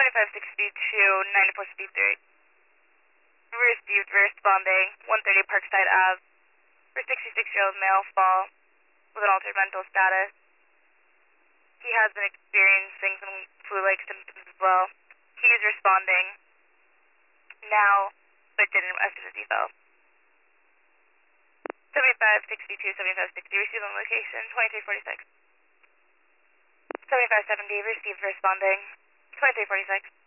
7562, 9453. Received, responding, 130 Parkside Ave. For 66-year-old male fall with an altered mental status. He has been experiencing some flu-like symptoms as well. He is responding now, but didn't as soon as he fell. 7562, 7560, received on location, 2346. 7570, received responding, 2346.